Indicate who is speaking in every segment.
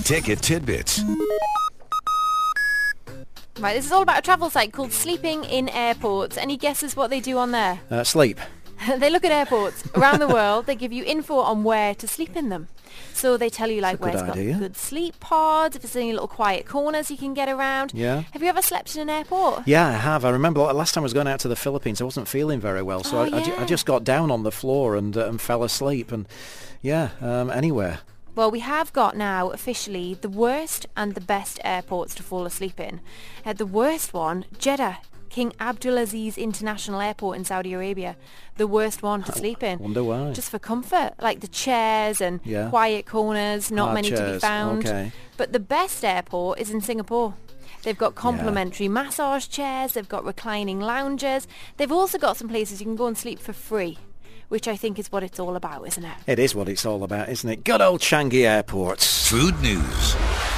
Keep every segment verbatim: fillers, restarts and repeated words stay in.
Speaker 1: Ticket Tidbits.
Speaker 2: Right, this is all about a travel site called Sleeping in Airports. Any guesses what they do on there?
Speaker 3: Uh, sleep.
Speaker 2: They look at airports around the world. They give you info on where to sleep in them. So they tell you like
Speaker 3: That's a
Speaker 2: where
Speaker 3: good
Speaker 2: it's
Speaker 3: idea.
Speaker 2: got good sleep pods, if there's any little quiet corners you can get around.
Speaker 3: Yeah.
Speaker 2: Have you ever slept in an airport?
Speaker 3: Yeah, I have. I remember last time I was going out to the Philippines, I wasn't feeling very well, so
Speaker 2: Oh,
Speaker 3: I, I, ju-
Speaker 2: yeah.
Speaker 3: I just got down on the floor and, uh, and fell asleep. And yeah, um, anywhere.
Speaker 2: Well, we have got now officially the worst and the best airports to fall asleep in. Uh, the worst one, Jeddah, King Abdulaziz International Airport in Saudi Arabia. The worst one to sleep in.
Speaker 3: Wonder why.
Speaker 2: Just for comfort, like the chairs and
Speaker 3: Yeah.
Speaker 2: quiet corners, not
Speaker 3: Hard
Speaker 2: many to be
Speaker 3: chairs,
Speaker 2: found.
Speaker 3: okay.
Speaker 2: But the best airport is in Singapore. They've got complimentary massage chairs, they've got reclining lounges. They've also got some places you can go and sleep for free, which I think is what it's all about, isn't it?
Speaker 3: It is what it's all about, isn't it? Good old Changi airports.
Speaker 1: Food news.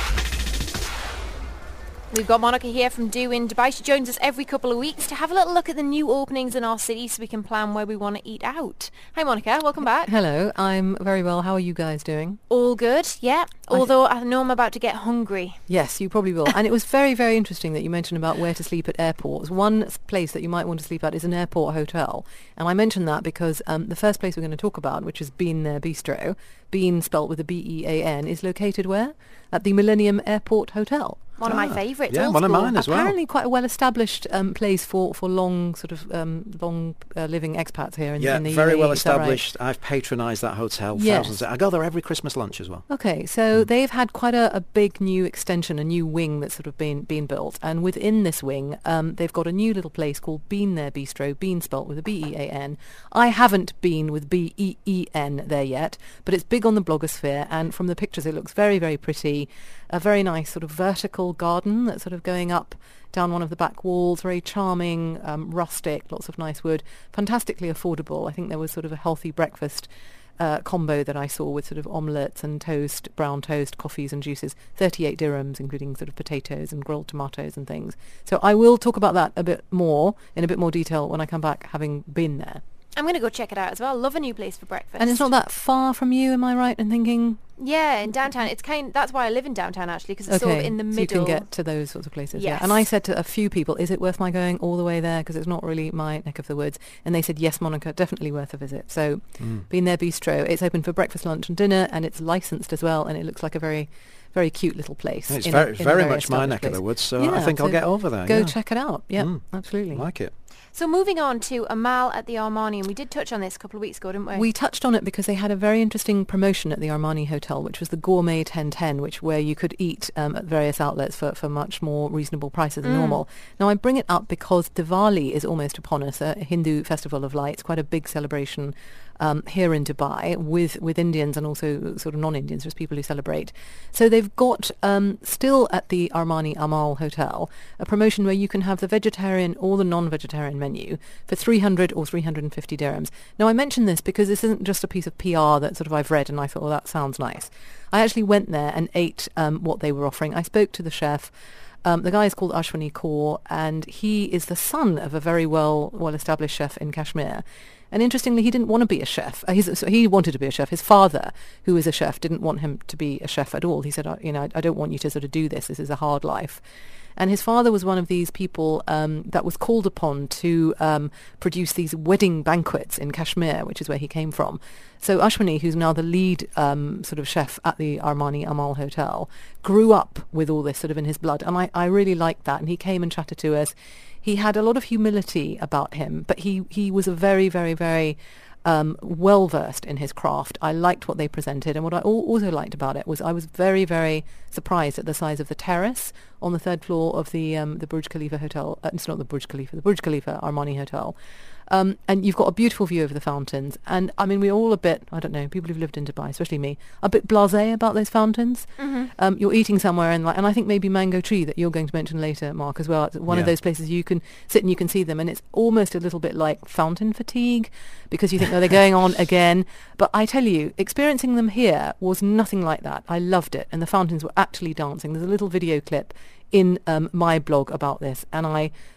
Speaker 2: We've got Monica here from Do in Dubai. She joins us every couple of weeks to have a little look at the new openings in our city so we can plan where we want to eat out. Hi Monica, welcome back.
Speaker 4: Hello, I'm very well. How are you guys doing?
Speaker 2: All good, yeah. Although I know I'm about to get hungry.
Speaker 4: Yes, you probably will. And it was very, very interesting that you mentioned about where to sleep at airports. One s- place that you might want to sleep at is an airport hotel. And I mentioned that because um, the first place we're going to talk about, which is Bean There Bistro, Bean spelt with a B E A N, is located where? At the Millennium Airport Hotel.
Speaker 2: One of my favourites.
Speaker 3: Yeah,
Speaker 2: old
Speaker 3: one of
Speaker 2: school.
Speaker 3: mine as well.
Speaker 4: Apparently quite a well-established um, place for, for long sort of um, long uh, living expats here in,
Speaker 3: Yeah,
Speaker 4: in the
Speaker 3: very
Speaker 4: U A E,
Speaker 3: well
Speaker 4: is that right?
Speaker 3: established. I've patronised that hotel
Speaker 4: Yes.
Speaker 3: thousands. I go there every Christmas lunch as well.
Speaker 4: Okay, so they've had quite a, a big new extension, a new wing that's sort of been been built, and within this wing, um, they've got a new little place called Bean There Bistro. Bean spelt with a B E A N. I haven't been with B E E N there yet, but it's big on the blogosphere, and from the pictures, it looks very, very pretty. A very nice sort of vertical garden that's sort of going up down one of the back walls, very charming, um, rustic, lots of nice wood, fantastically affordable. I think there was sort of a healthy breakfast uh, combo that I saw with sort of omelettes and toast, brown toast, coffees and juices, thirty-eight dirhams, including sort of potatoes and grilled tomatoes and things. So I will talk about that a bit more, in a bit more detail when I come back, having been there.
Speaker 2: I'm going to go check it out as well. Love a new place for breakfast.
Speaker 4: And it's not that far from you, am I right in thinking?
Speaker 2: Yeah, in downtown. It's kind. That's why I live in downtown actually, because it's sort of in the
Speaker 4: so
Speaker 2: middle.
Speaker 4: you can get to those sorts of places. Yeah.
Speaker 2: Yes.
Speaker 4: And I said to a few people, is it worth my going all the way there? Because it's not really my neck of the woods. And they said, yes, Monica, definitely worth a visit. So Bean There Bistro, it's open for breakfast, lunch and dinner, and it's licensed as well. And it looks like a very, very cute little place.
Speaker 3: It's
Speaker 4: in a-
Speaker 3: very,
Speaker 4: in a
Speaker 3: very much my
Speaker 4: established
Speaker 3: neck of the
Speaker 4: place.
Speaker 3: woods, so
Speaker 4: Yeah,
Speaker 3: I think I'll
Speaker 4: so
Speaker 3: get over there.
Speaker 4: Go
Speaker 3: yeah.
Speaker 4: check it out. Yeah,
Speaker 3: Mm.
Speaker 4: absolutely.
Speaker 3: Like it.
Speaker 2: So moving on to Amal at the Armani, and we did touch on this a couple of weeks ago, didn't we?
Speaker 4: We touched on it because they had a very interesting promotion at the Armani Hotel, which was the Gourmet ten ten, which where you could eat um, at various outlets for, for much more reasonable prices than
Speaker 2: Mm.
Speaker 4: normal. Now, I bring it up because Diwali is almost upon us, a Hindu festival of lights, quite a big celebration um, here in Dubai with, with Indians and also sort of non-Indians, just people who celebrate. So they've got um, still at the Armani Amal Hotel a promotion where you can have the vegetarian or the non-vegetarian menu for three hundred or three hundred fifty dirhams. Now I mention this because this isn't just a piece of P R that sort of I've read and I thought, well, that sounds nice. I actually went there and ate um, what they were offering. I spoke to the chef. Um, the guy is called Ashwani Kaur, and he is the son of a very well well established chef in Kashmir. And interestingly, he didn't want to be a chef. Uh, he's, so he wanted to be a chef. His father, who is a chef, didn't want him to be a chef at all. He said, "I- you know, I, I don't want you to sort of do this. This is a hard life." And his father was one of these people um, that was called upon to um, produce these wedding banquets in Kashmir, which is where he came from. So Ashwani, who's now the lead um, sort of chef at the Armani Amal Hotel, grew up with all this sort of in his blood. And I, I really liked that. And he came and chatted to us. He had a lot of humility about him, but he, he was a very, very, very um, well-versed in his craft. I liked what they presented. And what I al- also liked about it was I was very, very surprised at the size of the terrace on the third floor of the um, the Burj Khalifa Hotel. Uh, it's not the Burj Khalifa, the Burj Khalifa Armani Hotel. Um, and you've got a beautiful view over the fountains. And I mean, we're all a bit, I don't know, people who've lived in Dubai, especially me, a bit blasé about those fountains.
Speaker 2: Mm-hmm.
Speaker 4: Um, you're eating somewhere, and like, and I think maybe Mango Tree that you're going to mention later, Mark, as well. It's one of
Speaker 3: Yeah.
Speaker 4: those places you can sit and you can see them, and it's almost a little bit like fountain fatigue because you think, oh, they're going on again. But I tell you, experiencing them here was nothing like that. I loved it, and the fountains were actually dancing. There's a little video clip in um, my blog about this, and I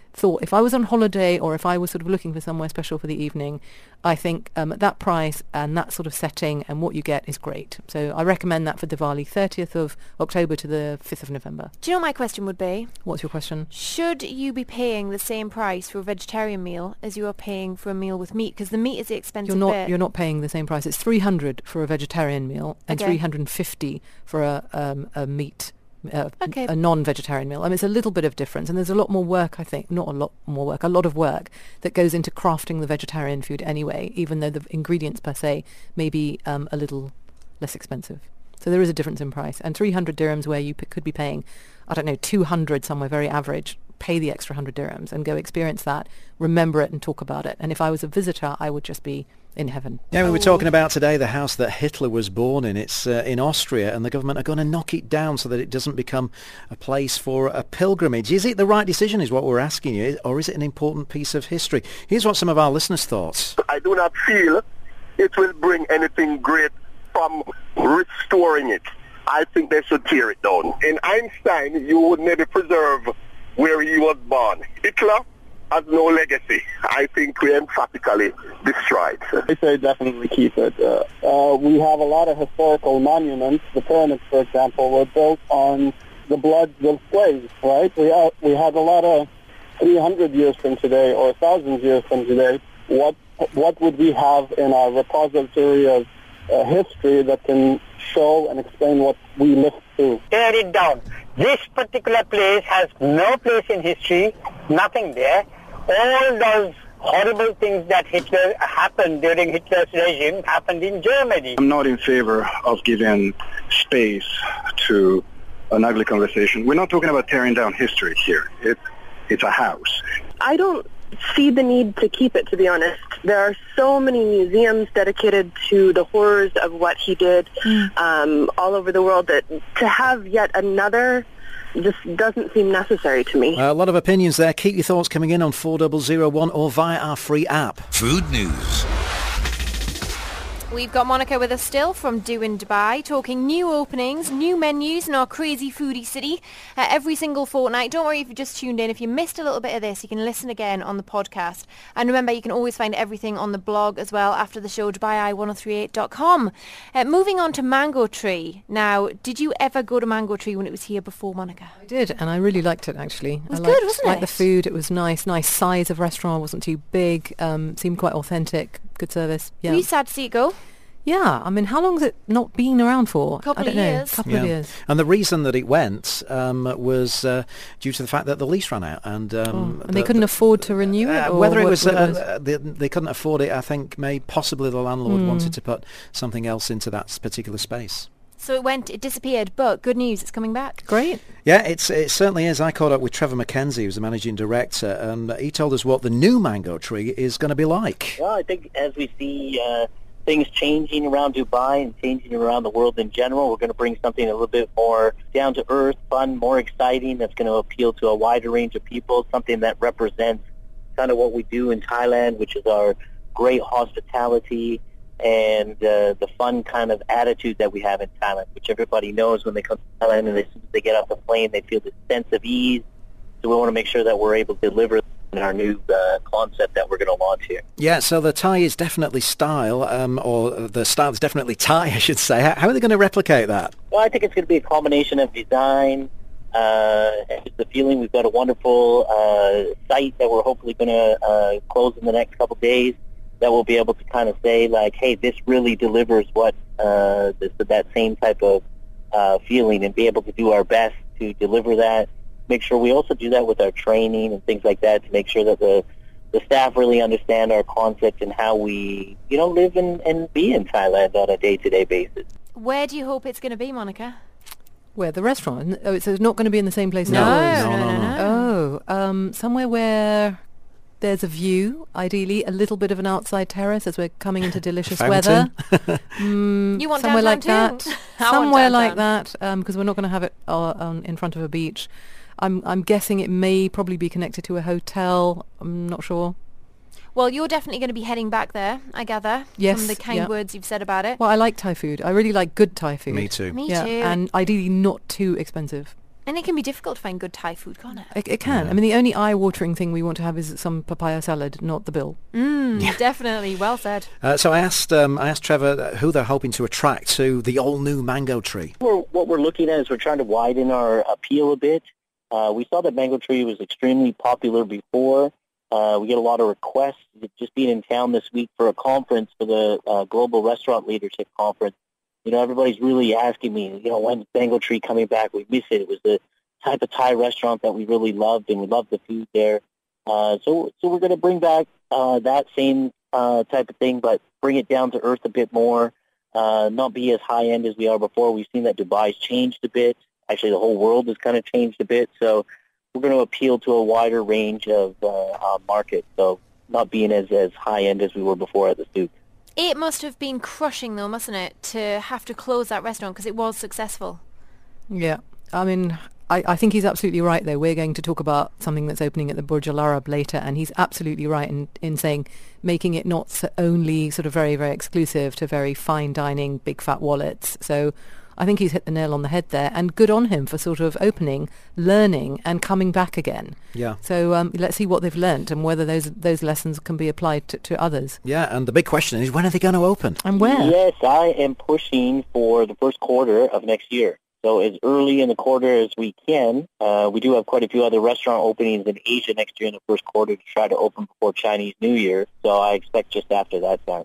Speaker 4: thought if I was on holiday or if I was sort of looking for somewhere special for the evening, I think um, at that price and that sort of setting and what you get is great. So I recommend that for Diwali, thirtieth of October to the fifth of November.
Speaker 2: Do you know what my question would be?
Speaker 4: What's your question?
Speaker 2: Should you be paying the same price for a vegetarian meal as you are paying for a meal with meat? Because the meat is the expensive
Speaker 4: You're not
Speaker 2: bit.
Speaker 4: you're not paying the same price. It's three hundred for a vegetarian meal and
Speaker 2: Okay.
Speaker 4: three hundred fifty for a um, a meat uh,
Speaker 2: Okay.
Speaker 4: a non-vegetarian meal. I mean, it's a little bit of difference, and there's a lot more work, I think, not a lot more work, a lot of work that goes into crafting the vegetarian food anyway, even though the ingredients per se may be um, a little less expensive. So there is a difference in price. And three hundred dirhams where you p- could be paying, I don't know, two hundred somewhere very average, pay the extra one hundred dirhams and go experience that, remember it and talk about it. And if I was a visitor, I would just be in heaven.
Speaker 3: Yeah, we were talking about today the house that Hitler was born in. It's uh, in Austria, and the government are going to knock it down so that it doesn't become a place for a pilgrimage. Is it the right decision is what we're asking you, or is it an important piece of history? Here's what some of our listeners' thoughts.
Speaker 5: I do not feel it will bring anything great from restoring it. I think they should tear it down. In Einstein, you would maybe preserve where he was born. Hitler has no legacy. I think we emphatically destroyed.
Speaker 6: I say definitely keep it. Uh, uh, we have a lot of historical monuments. The pyramids, for example, were built on the bloods of slaves, right? We have, we had a lot of three hundred years from today or one thousand years from today. What what would we have in our repository of uh, history that can show and explain what we lived through?
Speaker 7: Tear it down. This particular place has no place in history, nothing there. All those horrible things that Hitler happened during Hitler's regime happened in Germany.
Speaker 8: I'm not in favor of giving space to an ugly conversation. We're not talking about tearing down history here. It, it's a house.
Speaker 9: I don't see the need to keep it, to be honest. There are so many museums dedicated to the horrors of what he did mm. um, all over the world that to have yet another just doesn't seem necessary to me.
Speaker 3: Uh, a lot of opinions there. Keep your thoughts coming in on four zero zero one or via our free app.
Speaker 1: Food news.
Speaker 2: We've got Monica with us still from Do in Dubai, talking new openings, new menus in our crazy foodie city uh, every single fortnight. Don't worry if you just tuned in. If you missed a little bit of this, you can listen again on the podcast. And remember, you can always find everything on the blog as well after the show, dubai eye ten thirty-eight dot com. Uh, moving on to Mango Tree. Now, did you ever go to Mango Tree when it was here before, Monica?
Speaker 4: I did, and I really liked it, actually.
Speaker 2: It was
Speaker 4: I
Speaker 2: good,
Speaker 4: liked,
Speaker 2: wasn't
Speaker 4: liked
Speaker 2: it?
Speaker 4: the food. It was nice, nice size of restaurant. Wasn't too big. Um, seemed quite authentic. Good service. Yeah.
Speaker 2: Were you sad to see it go?
Speaker 4: Yeah, I mean, how long has it not been around for?
Speaker 2: Couple
Speaker 4: I don't
Speaker 2: of
Speaker 4: know.
Speaker 2: years.
Speaker 4: Couple
Speaker 3: Yeah.
Speaker 4: of years.
Speaker 3: And the reason that it went um, was uh, due to the fact that the lease ran out. And, um,
Speaker 4: Oh, and
Speaker 3: the-
Speaker 4: they couldn't
Speaker 3: the-
Speaker 4: afford to renew it?
Speaker 3: Uh,
Speaker 4: or
Speaker 3: whether it
Speaker 4: what-
Speaker 3: was,
Speaker 4: what it
Speaker 3: uh,
Speaker 4: was?
Speaker 3: uh, they, they couldn't afford it, I think may possibly the landlord
Speaker 4: Mm.
Speaker 3: wanted to put something else into that particular space.
Speaker 2: So it went, it disappeared, but good news, it's coming back.
Speaker 4: Great.
Speaker 3: Yeah, it's it certainly is. I caught up with Trevor McKenzie, who's the managing director, and he told us what the new Mango Tree is going to be like.
Speaker 10: Well, I think as we see uh, things changing around Dubai and changing around the world in general, we're going to bring something a little bit more down to earth, fun, more exciting, that's going to appeal to a wider range of people, something that represents kind of what we do in Thailand, which is our great hospitality and uh, the fun kind of attitude that we have in Thailand, which everybody knows when they come to Thailand, and as soon as they get off the plane, they feel this sense of ease. So we want to make sure that we're able to deliver in our new uh, concept that we're going to launch here.
Speaker 3: Yeah, so the Thai is definitely style, um, or the style is definitely Thai, I should say. How, how are they going to replicate that?
Speaker 10: Well, I think it's going to be a combination of design uh, and just the feeling. We've got a wonderful uh, site that we're hopefully going to uh, close in the next couple of days that we'll be able to kind of say, like, hey, this really delivers what uh, this, that same type of uh, feeling, and be able to do our best to deliver that. Make sure we also do that with our training and things like that to make sure that the the staff really understand our concept and how we, you know, live and, and be in Thailand on a day-to-day basis.
Speaker 2: Where do you hope it's going to be, Monica?
Speaker 4: Where, the restaurant? Oh, it's not going to be in the same place
Speaker 2: No,
Speaker 4: as
Speaker 3: no,
Speaker 4: ours?
Speaker 3: no, no,
Speaker 4: Oh, um, somewhere where there's a view, ideally, a little bit of an outside terrace as we're coming into delicious weather.
Speaker 3: Fountain?
Speaker 4: Mm,
Speaker 2: You want
Speaker 4: somewhere like
Speaker 2: downtown
Speaker 4: that.
Speaker 2: too? I want
Speaker 4: Somewhere like
Speaker 2: downtown.
Speaker 4: that, because we're not going to have it uh, on, in front of a beach. I'm I'm guessing it may probably be connected to a hotel. I'm not sure.
Speaker 2: Well, you're definitely going to be heading back there, I gather,
Speaker 4: Yes,
Speaker 2: from the kind
Speaker 4: yeah.
Speaker 2: words you've said about it.
Speaker 4: Well, I like Thai food. I really like good Thai food.
Speaker 3: Me too.
Speaker 2: Me
Speaker 4: yeah,
Speaker 2: too.
Speaker 4: and ideally not too expensive.
Speaker 2: And it can be difficult to find good Thai food, can't it?
Speaker 4: It, it can.
Speaker 3: Yeah.
Speaker 4: I mean, the only eye-watering thing we want to have is some papaya salad, not the bill.
Speaker 2: Mm, definitely. Well said.
Speaker 3: Uh, so I asked um, I asked Trevor who they're hoping to attract to the all-new Mango Tree.
Speaker 10: We're, what we're looking at is we're trying to widen our appeal a bit. Uh, we saw that Mango Tree was extremely popular before. Uh, we get a lot of requests. Just being in town this week for a conference, for the uh, Global Restaurant Leadership Conference, you know, everybody's really asking me, you know, when's Mango Tree coming back? We miss it. It was the type of Thai restaurant that we really loved, and we loved the food there. Uh, so, so we're going to bring back uh, that same uh, type of thing, but bring it down to earth a bit more. Uh, not be as high end as we are before. We've seen that Dubai's changed a bit. Actually, the whole world has kind of changed a bit. So we're going to appeal to a wider range of uh, uh, market. So not being as as high end as we were before at the Souk.
Speaker 2: It must have been crushing, though, mustn't it, to have to close that restaurant because it was successful.
Speaker 4: Yeah. I mean, I, I think he's absolutely right, though. We're going to talk about something that's opening at the Burj Al Arab later, and he's absolutely right in, in saying making it not so only sort of very, very exclusive to very fine dining, big fat wallets. So I think he's hit the nail on the head there, and good on him for sort of opening, learning, and coming back again.
Speaker 3: Yeah.
Speaker 4: So um, let's see what they've learnt and whether those those lessons can be applied to, to others.
Speaker 3: Yeah, and the big question is, when are they going to open?
Speaker 4: And where?
Speaker 10: Yes, I am pushing for the first quarter of next year. So as early in the quarter as we can. Uh, we do have quite a few other restaurant openings in Asia next year in the first quarter to try to open before Chinese New Year. So I expect just after that time.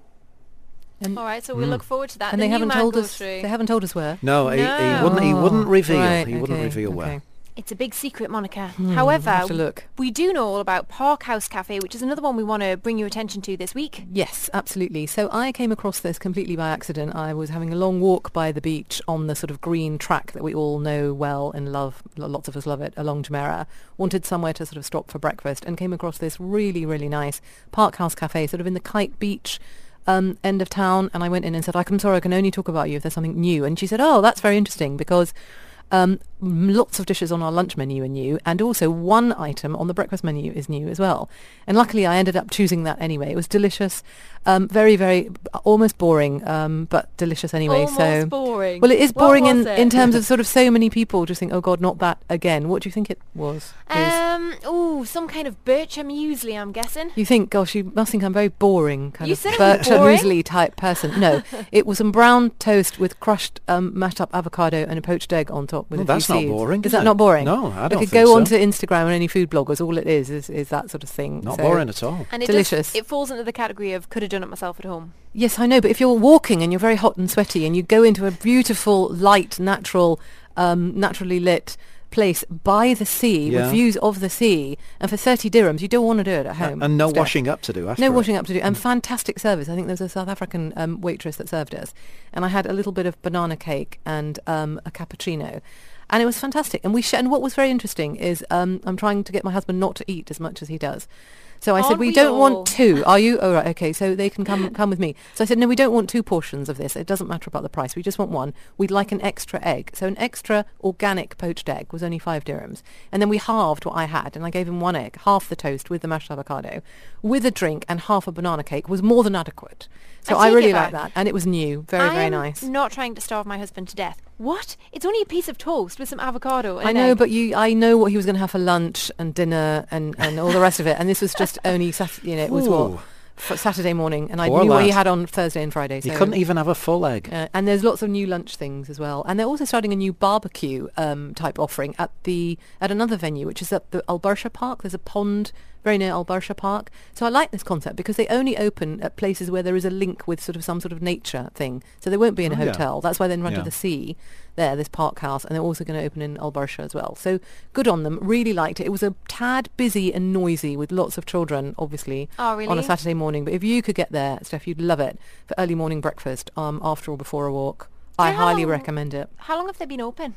Speaker 4: And,
Speaker 2: All right, so we look forward to that.
Speaker 4: and
Speaker 2: the
Speaker 4: they
Speaker 2: new
Speaker 4: haven't told
Speaker 2: Mango
Speaker 4: us.
Speaker 2: Tree.
Speaker 4: They haven't told us where.
Speaker 3: No, He, he
Speaker 2: No.
Speaker 3: wouldn't. He wouldn't
Speaker 4: Oh,
Speaker 3: reveal.
Speaker 4: right,
Speaker 3: he wouldn't
Speaker 4: okay,
Speaker 3: reveal
Speaker 4: okay.
Speaker 3: where.
Speaker 2: It's a big secret, Monica.
Speaker 4: Hmm,
Speaker 2: However,
Speaker 4: I'll have to look.
Speaker 2: we do know all about Park House Cafe, which is another one we want to bring your attention to this week.
Speaker 4: Yes, absolutely. So I came across this completely by accident. I was having a long walk by the beach on the sort of green track that we all know well and love. Lots of us love it, along Jumeirah. Wanted somewhere to sort of stop for breakfast and came across this really, really nice Park House Cafe, sort of in the Kite Beach um, end of town. And I went in and said, I'm sorry, I can only talk about you if there's something new. And she said, oh, that's very interesting because Um, lots of dishes on our lunch menu are new, and also one item on the breakfast menu is new as well. And luckily I ended up choosing that anyway. It was delicious, um, very, very, almost boring, um, but delicious anyway.
Speaker 2: Almost
Speaker 4: so
Speaker 2: boring.
Speaker 4: Well, it is
Speaker 2: What
Speaker 4: boring
Speaker 2: was
Speaker 4: in,
Speaker 2: it?
Speaker 4: in terms of sort of so many people just think, oh God, not that again. What do you think it was? please?
Speaker 2: Um, oh, some kind of Bircher muesli, I'm guessing.
Speaker 4: You think, gosh, you must think I'm very boring, kind
Speaker 2: You
Speaker 4: of
Speaker 2: said it was
Speaker 4: Bircher
Speaker 2: boring.
Speaker 4: muesli type person. No, it was some brown toast with crushed um, mashed up avocado and a poached egg on top with
Speaker 3: Well,
Speaker 4: a few
Speaker 3: that's not
Speaker 4: seeds.
Speaker 3: boring,
Speaker 4: Is
Speaker 3: is
Speaker 4: that
Speaker 3: it?
Speaker 4: not boring?
Speaker 3: No, I don't
Speaker 4: I could
Speaker 3: think
Speaker 4: go
Speaker 3: so.
Speaker 4: onto Instagram and any food bloggers. All it is is, is that sort of thing.
Speaker 3: Not
Speaker 4: So-
Speaker 3: boring at all.
Speaker 2: And it
Speaker 4: Delicious.
Speaker 2: Does, it falls into the category of could have done it myself at home.
Speaker 4: Yes, I know, but if you're walking and you're very hot and sweaty and you go into a beautiful, light, natural, um, naturally lit place by the sea
Speaker 3: Yeah.
Speaker 4: with views of the sea, and for thirty dirhams, you don't want to do it at home.
Speaker 3: And no
Speaker 4: Steph.
Speaker 3: washing up to do after
Speaker 4: No
Speaker 3: it.
Speaker 4: washing up to do, and fantastic service. I think there was a South African um, waitress that served us, and I had a little bit of banana cake and um, a cappuccino, and it was fantastic. And we sh- and what was very interesting is um, I'm trying to get my husband not to eat as much as he does. So I said,
Speaker 2: Aren't
Speaker 4: we
Speaker 2: we
Speaker 4: don't
Speaker 2: all?
Speaker 4: want two. Are you? Oh, right, okay. So they can come come with me. So I said, no, we don't want two portions of this. It doesn't matter about the price. We just want one. We'd like an extra egg. So an extra organic poached egg was only five dirhams. And then we halved what I had, and I gave him one egg, half the toast with the mashed avocado, with a drink and half a banana cake was more than adequate. So
Speaker 2: I
Speaker 4: I,
Speaker 2: take
Speaker 4: really
Speaker 2: it
Speaker 4: like
Speaker 2: back.
Speaker 4: that. And it was new. Very,
Speaker 2: I
Speaker 4: very
Speaker 2: am
Speaker 4: nice.
Speaker 2: not trying to starve my husband to death. What? It's only a piece of toast with some avocado and
Speaker 4: I
Speaker 2: an
Speaker 4: know,
Speaker 2: egg.
Speaker 4: but you, I know what he was going to have for lunch and dinner and, and all the rest of it. And this was just only, Sat- you know, it was
Speaker 3: Ooh.
Speaker 4: what? F- Saturday morning. And I
Speaker 3: Poor
Speaker 4: knew what he
Speaker 3: lad.
Speaker 4: had on Thursday and Friday.
Speaker 3: You
Speaker 4: so-
Speaker 3: couldn't even have a full egg.
Speaker 4: Uh, and there's lots of new lunch things as well. And they're also starting a new barbecue um, type offering at the at another venue, which is at the Al Barsha Park. There's a pond very near Al Barsha Park. So I like this concept because they only open at places where there is a link with sort of some sort of nature thing. So they won't be in a
Speaker 3: Oh, yeah.
Speaker 4: hotel. That's why they're in front
Speaker 3: Yeah.
Speaker 4: of the sea there, this park house. And they're also going to open in Al Barsha as well. So good on them. Really liked it. It was a tad busy and noisy with lots of children, obviously,
Speaker 2: Oh, really?
Speaker 4: on a Saturday morning. But if you could get there, Steph, you'd love it for early morning breakfast um, after or before a walk. I
Speaker 2: How-
Speaker 4: highly recommend it.
Speaker 2: How long have they been open?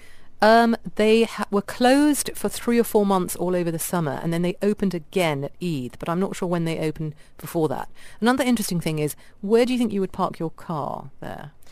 Speaker 4: Um, they ha- were closed for three or four months all over the summer, and then they opened again at Eid, but I'm not sure when they opened before that. Another interesting thing is, where do you think you would park your car there?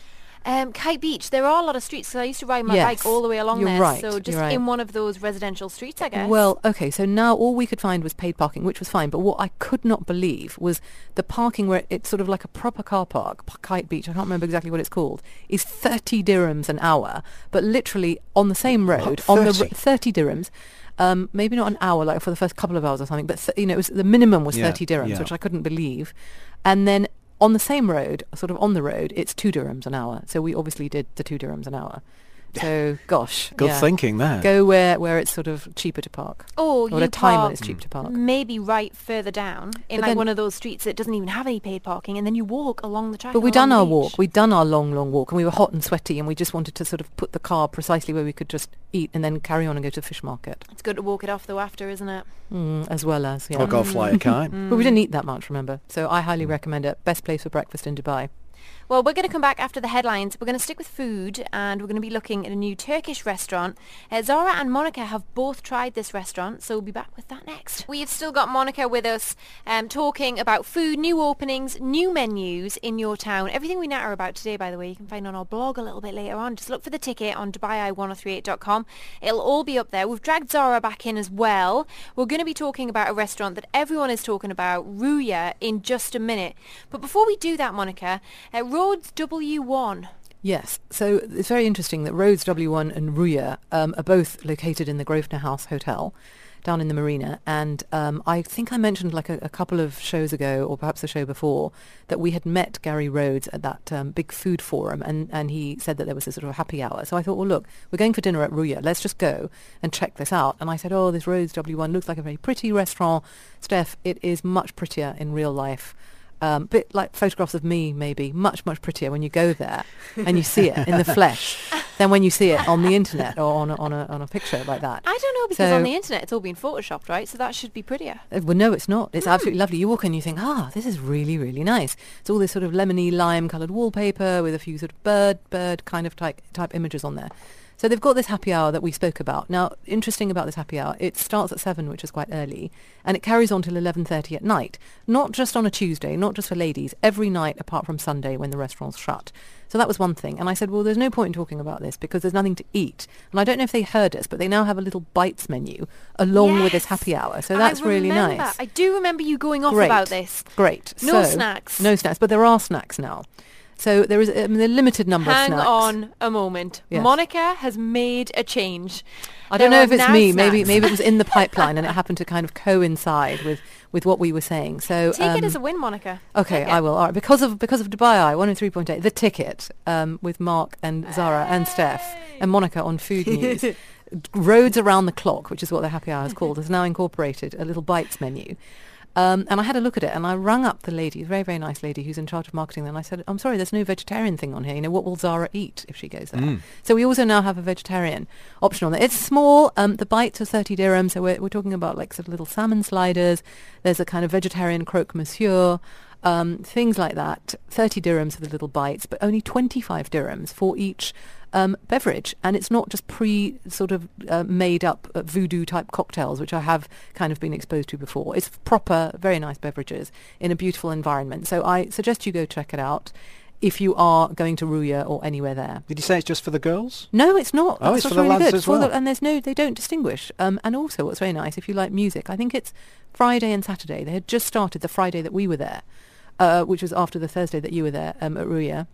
Speaker 2: Um, Kite Beach, there are a lot of streets, so I used to ride my
Speaker 4: Yes,
Speaker 2: bike all the way along
Speaker 4: you're
Speaker 2: there,
Speaker 4: right,
Speaker 2: so just
Speaker 4: you're right.
Speaker 2: in one of those residential streets, I guess.
Speaker 4: Well, okay, so now all we could find was paid parking, which was fine, but what I could not believe was the parking where it's sort of like a proper car park, P- Kite Beach, I can't remember exactly what it's called, is thirty dirhams an hour, but literally on the same road,
Speaker 3: What,
Speaker 4: on the
Speaker 3: thirty?
Speaker 4: r- thirty dirhams, um, maybe not an hour, like for the first couple of hours or something, but th- you know, it was, the minimum was
Speaker 3: Yeah,
Speaker 4: thirty dirhams,
Speaker 3: yeah.
Speaker 4: which I couldn't believe, and then on the same road, sort of on the road, it's two dirhams an hour. So we obviously did the two dirhams an hour. So, gosh.
Speaker 3: Good
Speaker 4: yeah.
Speaker 3: thinking there.
Speaker 4: Go where, where it's sort of cheaper to park.
Speaker 2: Or
Speaker 4: Or
Speaker 2: you
Speaker 4: a time when
Speaker 2: park
Speaker 4: it's cheap to park.
Speaker 2: maybe right further down in
Speaker 4: But
Speaker 2: like
Speaker 4: then-
Speaker 2: one of those streets that doesn't even have any paid parking, and then you walk along the track.
Speaker 4: But
Speaker 2: and
Speaker 4: we'd
Speaker 2: along
Speaker 4: done
Speaker 2: the
Speaker 4: our
Speaker 2: beach.
Speaker 4: walk. We'd done our long, long walk, and we were hot and sweaty, and we just wanted to sort of put the car precisely where we could just eat and then carry on and go to the fish market,
Speaker 2: It's good to walk it off though after, isn't it?
Speaker 4: mm, as well as, yeah.
Speaker 3: Or go fly a kite.
Speaker 4: But we didn't eat that much, remember? So I highly recommend it. Best place for breakfast in Dubai.
Speaker 2: Well, we're going to come back after the headlines. We're going to stick with food, and we're going to be looking at a new Turkish restaurant. Uh, Zara and Monica have both tried this restaurant, so we'll be back with that next. We've still got Monica with us, um, talking about food, new openings, new menus in your town. Everything we natter about today, by the way, you can find on our blog a little bit later on. Just look for the ticket on Dubai I ten thirty-eight dot com. It'll all be up there. We've dragged Zara back in as well. We're going to be talking about a restaurant that everyone is talking about, Ruya, in just a minute. But before we do that, Monica, uh, Rhodes W one.
Speaker 4: Yes, so it's very interesting that Rhodes W one and Ruya um, are both located in the Grosvenor House Hotel down in the marina, and um, I think I mentioned like a, a couple of shows ago, or perhaps a show before, that we had met Gary Rhodes at that um, big food forum, and, and he said that there was a sort of a happy hour. So I thought, well, look, we're going for dinner at Ruya, let's just go and check this out. And I said, oh, this Rhodes W one looks like a very pretty restaurant. Steph, it is much prettier in real life. Um, bit like photographs of me, maybe. Much, much prettier when you go there and you see it in the flesh than when you see it on the internet or on a, on a, on a picture like that.
Speaker 2: I don't know, because
Speaker 4: So-
Speaker 2: on the internet it's all been photoshopped, right? So that should be prettier.
Speaker 4: Uh, Well, no, it's not. It's absolutely lovely. You walk in and you think, ah, this is really, really nice. It's all this sort of lemony lime-coloured wallpaper with a few sort of bird, bird kind of type, type images on there. So they've got this happy hour that we spoke about. Now, interesting about this happy hour, it starts at seven, which is quite early, and it carries on till eleven thirty at night. Not just on a Tuesday, not just for ladies, every night apart from Sunday when the restaurant's shut. So that was one thing. And I said, well, there's no point in talking about this because there's nothing to eat. And I don't know if they heard us, but they now have a little bites menu along with this
Speaker 2: Yes.
Speaker 4: happy hour. So that's
Speaker 2: I
Speaker 4: really
Speaker 2: remember.
Speaker 4: nice.
Speaker 2: I do remember you going off
Speaker 4: Great.
Speaker 2: about this.
Speaker 4: Great.
Speaker 2: No
Speaker 4: So-
Speaker 2: snacks.
Speaker 4: No snacks, but there are snacks now. So there is a, I mean, a limited number
Speaker 2: Hang
Speaker 4: of snacks.
Speaker 2: on a moment.
Speaker 4: Yes.
Speaker 2: Monica has made a change.
Speaker 4: I don't
Speaker 2: There
Speaker 4: know
Speaker 2: are
Speaker 4: if it's
Speaker 2: now
Speaker 4: me. Maybe
Speaker 2: snacks.
Speaker 4: maybe it was in the pipeline and it happened to kind of coincide with, with what we were saying. So
Speaker 2: Take
Speaker 4: um,
Speaker 2: it as a win, Monica.
Speaker 4: okay,
Speaker 2: Take it.
Speaker 4: I will. All right, because of because of Dubai Eye one oh three point eight, the ticket um, with Mark and Zara and Steph and Monica on Food News. Roads Around the Clock, which is what the happy hour is called, has now incorporated a little bites menu. Um, and I had a look at it, and I rang up the lady, a very, very nice lady who's in charge of marketing there, and I said, I'm sorry, there's no vegetarian thing on here. You know, what will Zara eat if she goes there? So we also now have a vegetarian option on there. It's small. Um, the bites are thirty dirhams, so we're, we're talking about like sort of little salmon sliders. There's a kind of vegetarian croque monsieur, um, things like that. thirty dirhams for the little bites, but only twenty-five dirhams for each Um, beverage, and it's not just pre sort of uh, made up uh, voodoo type cocktails, which I have kind of been exposed to before. It's proper, very nice beverages in a beautiful environment. So I suggest you go check it out if you are going to Ruya or anywhere there.
Speaker 3: Did you say it's just for the girls?
Speaker 4: No, it's not.
Speaker 3: Oh,
Speaker 4: That's
Speaker 3: it's
Speaker 4: what's
Speaker 3: for the
Speaker 4: really
Speaker 3: lads
Speaker 4: good.
Speaker 3: as
Speaker 4: For the-
Speaker 3: well.
Speaker 4: and there's no, they don't distinguish. Um, and also, what's very nice, if you like music, I think it's Friday and Saturday. They had just started the Friday that we were there, uh, which was after the Thursday that you were there um, at Ruya.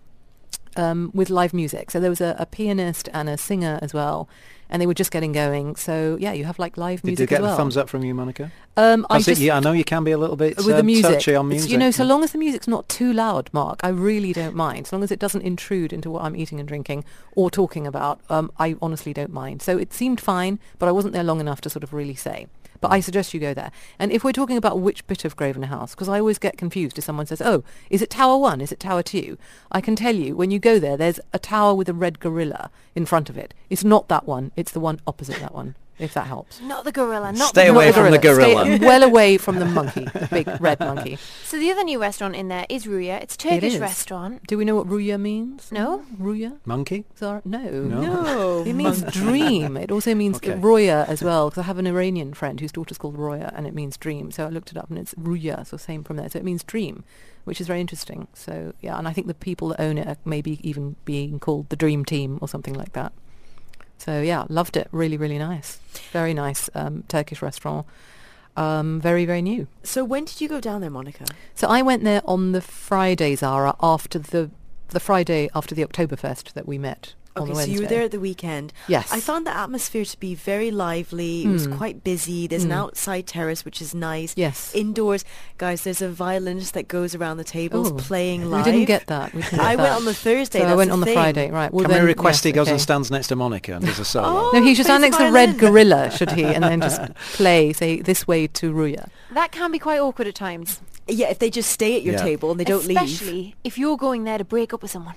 Speaker 4: Um, with live music. So there was a, a pianist and a singer as well, and they were just getting going. So yeah, you have like live
Speaker 3: Did
Speaker 4: music
Speaker 3: you get
Speaker 4: as well.
Speaker 3: the thumbs up from you, Monica?
Speaker 4: Um, I
Speaker 3: I, see,
Speaker 4: just,
Speaker 3: yeah, I know you can be a little bit
Speaker 4: with
Speaker 3: uh,
Speaker 4: the music,
Speaker 3: touchy on
Speaker 4: It's,
Speaker 3: music.
Speaker 4: you know, so long as the music's not too loud, Mark, I really don't mind. So long as it doesn't intrude into what I'm eating and drinking or talking about, um, I honestly don't mind. So it seemed fine, but I wasn't there long enough to sort of really say. But I suggest you go there. And if we're talking about which bit of Grosvenor House, because I always get confused if someone says, oh, is it Tower one? Is it Tower two? I can tell you, when you go there, there's a tower with a red gorilla in front of it. It's not that one. It's the one opposite that one. if that helps.
Speaker 2: Not the gorilla. Not
Speaker 3: Stay
Speaker 2: the
Speaker 3: away
Speaker 2: gorilla.
Speaker 3: from the gorilla.
Speaker 4: Stay well away from the monkey, big red monkey.
Speaker 2: So the other new restaurant in there is Ruya. It's a Turkish
Speaker 4: is.
Speaker 2: restaurant.
Speaker 4: Do we know what Ruya means?
Speaker 2: No?
Speaker 4: Ruya?
Speaker 3: Monkey?
Speaker 4: Zara? No.
Speaker 3: No.
Speaker 11: No.
Speaker 4: It means dream. It also means
Speaker 3: Okay.
Speaker 4: Roya as well, because I have an Iranian friend whose daughter's called Roya, and it means dream. So I looked it up, and it's Ruya, so same from there. So it means dream, which is very interesting. So, yeah, and I think the people that own it are maybe even being called the Dream Team or something like that. So, yeah, loved it. Really, really nice. Very nice um, Turkish restaurant. Um, very, very new.
Speaker 11: So when did you go down there, Monica?
Speaker 4: So I went there on the Friday, Zara, after the the Friday after the Oktoberfest that we met on
Speaker 11: Okay,
Speaker 4: the
Speaker 11: so
Speaker 4: Wednesday.
Speaker 11: you were there at the weekend.
Speaker 4: Yes.
Speaker 11: I found the atmosphere to be very lively. It was
Speaker 4: Mm.
Speaker 11: quite busy. There's an
Speaker 4: Mm.
Speaker 11: outside terrace, which is nice.
Speaker 4: Yes.
Speaker 11: Indoors, guys, there's a violinist that goes around the tables
Speaker 4: Oh,
Speaker 11: playing
Speaker 4: we
Speaker 11: live.
Speaker 4: didn't get that. We didn't get
Speaker 11: I went
Speaker 4: that.
Speaker 11: on the Thursday.
Speaker 4: So
Speaker 11: that's
Speaker 4: I went
Speaker 11: the
Speaker 4: on the
Speaker 11: thing.
Speaker 4: Friday, right. Well,
Speaker 3: Can
Speaker 4: then,
Speaker 3: we request
Speaker 4: yes,
Speaker 3: he goes
Speaker 4: okay.
Speaker 3: and stands next to Monica and does a solo?
Speaker 11: Oh.
Speaker 4: No, he should stand
Speaker 11: plays
Speaker 4: next to
Speaker 11: the
Speaker 4: Red
Speaker 11: violin.
Speaker 4: Gorilla, should he? And then just play, say, this way to Ruya.
Speaker 2: That can be quite awkward at times.
Speaker 11: Yeah, if they just stay at your
Speaker 3: Yeah.
Speaker 11: table and they don't leave.
Speaker 2: Especially if you're going there to break up with someone.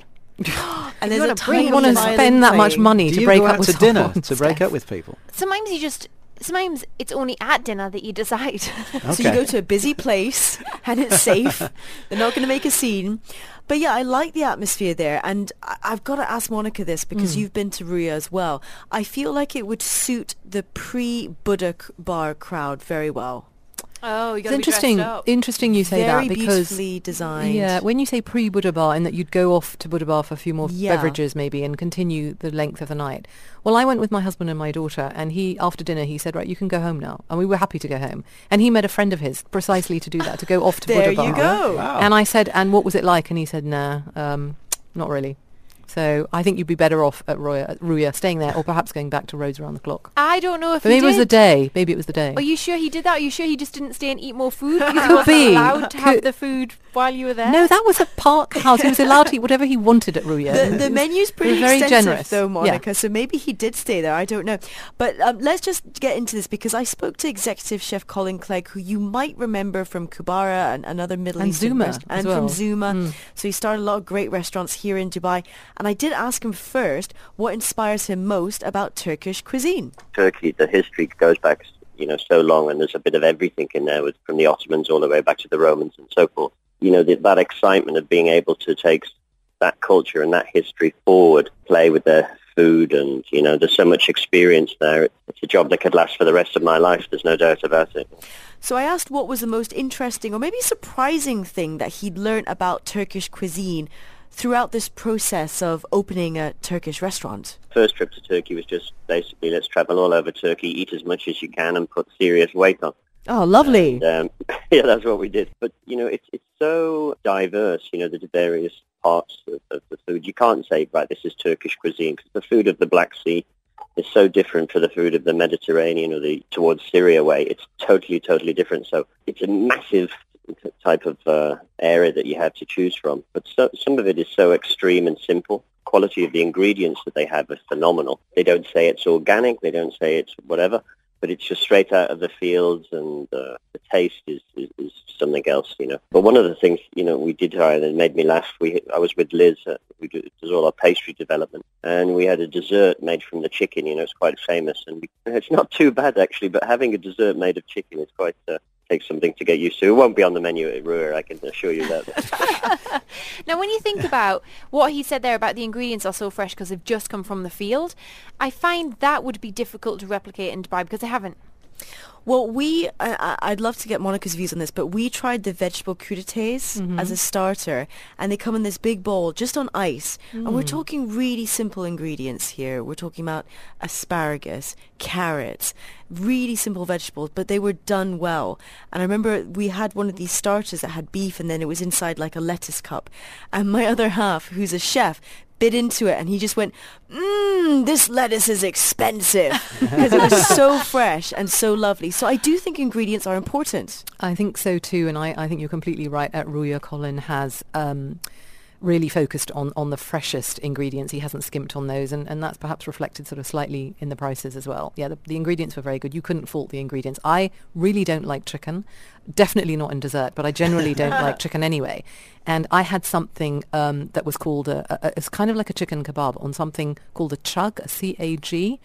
Speaker 11: And there's
Speaker 2: you
Speaker 11: a
Speaker 2: wanna bring
Speaker 11: tiny
Speaker 2: them
Speaker 4: want to
Speaker 11: violin
Speaker 4: spend that much
Speaker 11: playing.
Speaker 4: money
Speaker 3: Do
Speaker 4: to
Speaker 3: you
Speaker 4: break
Speaker 3: go
Speaker 4: up
Speaker 3: out
Speaker 4: with
Speaker 3: to dinner
Speaker 4: someone,
Speaker 3: to break
Speaker 4: Steph?
Speaker 3: up with people?
Speaker 2: Sometimes you just... Sometimes it's only at dinner that you decide.
Speaker 11: So you go to a busy place and it's safe. They're not going to make a scene. But yeah, I like the atmosphere there. And I- I've got to ask Monica this because
Speaker 4: Mm.
Speaker 11: you've been to Ruya as well. I feel like it would suit the pre-Buddha c- bar crowd very well.
Speaker 2: Oh, you
Speaker 4: It's interesting. Interesting you say
Speaker 11: Very
Speaker 4: that because
Speaker 11: beautifully designed.
Speaker 4: yeah, when you say pre-Buddha bar, and that you'd go off to Buddha bar for a few more
Speaker 11: Yeah.
Speaker 4: beverages maybe and continue the length of the night. Well, I went with my husband and my daughter, and he after dinner he said, "Right, you can go home now," and we were happy to go home. And he met a friend of his precisely to do that, to go off to
Speaker 11: There
Speaker 4: Buddha bar.
Speaker 11: you go.
Speaker 3: Wow.
Speaker 4: And I said, "And what was it like?" And he said, "Nah, um, not really." So I think you'd be better off at Ruya, at Ruya, staying there, or perhaps going back to Rose around the clock.
Speaker 2: I don't know if
Speaker 4: But
Speaker 2: he
Speaker 4: maybe it was the
Speaker 2: did.
Speaker 4: day. Maybe it was the day.
Speaker 2: Are you sure he did that? Are you sure he just didn't stay and eat more food? Because he
Speaker 4: Could
Speaker 2: wasn't
Speaker 4: be.
Speaker 2: allowed to have
Speaker 4: Could-
Speaker 2: the food while you were there?
Speaker 4: No, that was a park house. He was allowed to eat whatever he wanted at Ruya.
Speaker 11: The, the menu's pretty
Speaker 4: very
Speaker 11: extensive,
Speaker 4: generous.
Speaker 11: though,
Speaker 4: Yeah.
Speaker 11: Monica. So maybe he did stay there. I don't know. But um, let's just get into this because I spoke to executive chef Colin Clegg, who you might remember from Kubara and, and other Middle
Speaker 4: And
Speaker 11: Eastern
Speaker 4: Zuma
Speaker 11: rest-
Speaker 4: as
Speaker 11: and
Speaker 4: well.
Speaker 11: from Zuma.
Speaker 4: Mm.
Speaker 11: So he started a lot of great restaurants here in Dubai. And I did ask him first what inspires him most about Turkish cuisine.
Speaker 12: Turkey, the history goes back, you know, so long, and there's a bit of everything in there, with from the Ottomans all the way back to the Romans and so forth. You know, the, that excitement of being able to take that culture and that history forward, play with their food, and, you know, there's so much experience there. It's a job that could last for the rest of my life, there's no doubt about it.
Speaker 11: So I asked what was the most interesting or maybe surprising thing that he'd learned about Turkish cuisine throughout this process of opening a Turkish restaurant.
Speaker 12: First trip to Turkey was just basically, let's travel all over Turkey, eat as much as you can, and put serious weight on.
Speaker 11: Oh, lovely.
Speaker 12: And, um, yeah, that's what we did. But, you know, it's it's so diverse, you know, the various parts of, of the food. You can't say, right, this is Turkish cuisine, because the food of the Black Sea is so different to the food of the Mediterranean or the towards Syria way. It's totally, totally different. So it's a massive type of uh, area that you have to choose from. But so, some of it is so extreme and simple. Quality of the ingredients that they have is phenomenal. They don't say it's organic, they don't say it's whatever, but it's just straight out of the fields, and uh, the taste is, is, is something else, you know. But one of the things, you know, we did try that made me laugh, we I was with Liz, uh, who does all our pastry development, and we had a dessert made from the chicken, you know, it's quite famous, and we, it's not too bad, actually, but having a dessert made of chicken is quite... Uh, takes something to get used to. It won't be on the menu at Ruya, I can assure you that.
Speaker 2: Now, when you think about what he said there about the ingredients are so fresh because they've just come from the field, I find that would be difficult to replicate in Dubai because they haven't.
Speaker 11: Well, we, I, I'd love to get Monica's views on this, but we tried the vegetable crudités
Speaker 4: Mm-hmm.
Speaker 11: as a starter, and they come in this big bowl just on ice. And
Speaker 4: Mm.
Speaker 11: we're talking really simple ingredients here. We're talking about asparagus, carrots, really simple vegetables, but they were done well. And I remember we had one of these starters that had beef, and then it was inside like a lettuce cup. And my other half, who's a chef, bit into it, and he just went, mmm, this lettuce is expensive, because it was so fresh and so lovely. So I do think ingredients are important.
Speaker 4: I think so too, and I, I think you're completely right. At Ruya, Colin has um, really focused on, on the freshest ingredients. He hasn't skimped on those, and, and that's perhaps reflected sort of slightly in the prices as well. Yeah, the, the ingredients were very good. You couldn't fault the ingredients. I really don't like chicken, definitely not in dessert, but I generally don't like chicken anyway. And I had something um, that was called, a, a, it's kind of like a chicken kebab on something called a chug, a C A G.